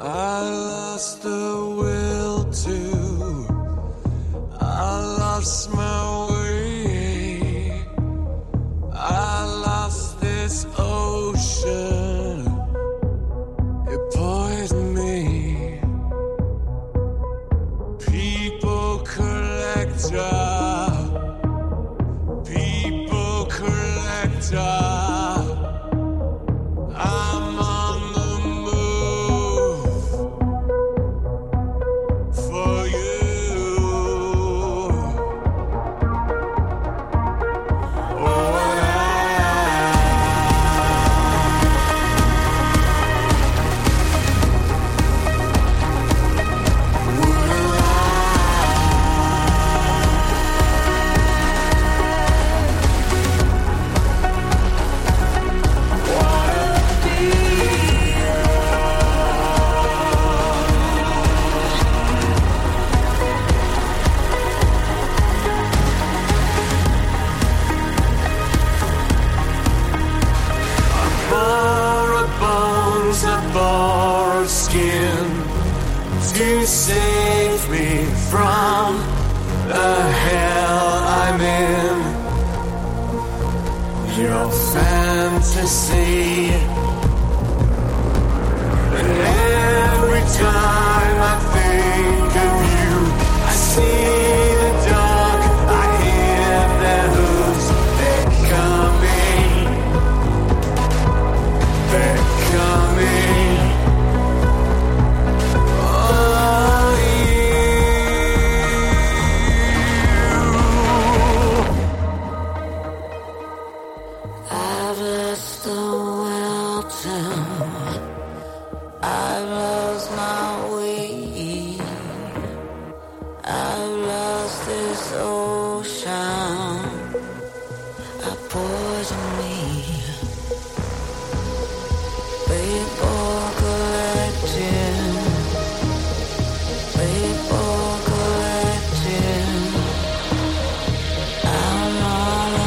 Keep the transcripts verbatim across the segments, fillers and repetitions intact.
I lost the will to, I lost my way, I lost this ocean, it poisoned me. People collector, people collector. Borrowed skin to save me from the hell I'm in. Your fantasy, and every time I think of you, I see the dark, I hear their hooves, they're coming, they're coming. I've lost the will to, I've lost my way, I've lost this ocean, I poison me. People collecting, people collecting, I'm on the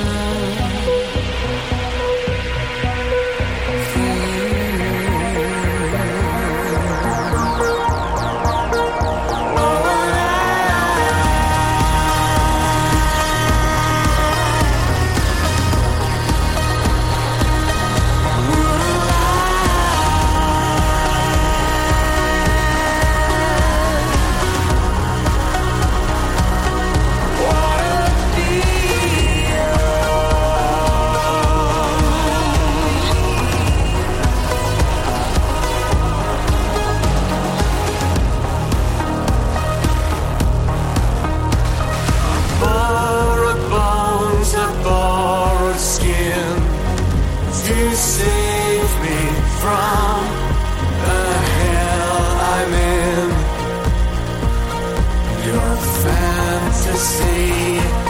to save me from the hell I'm in. Your fantasy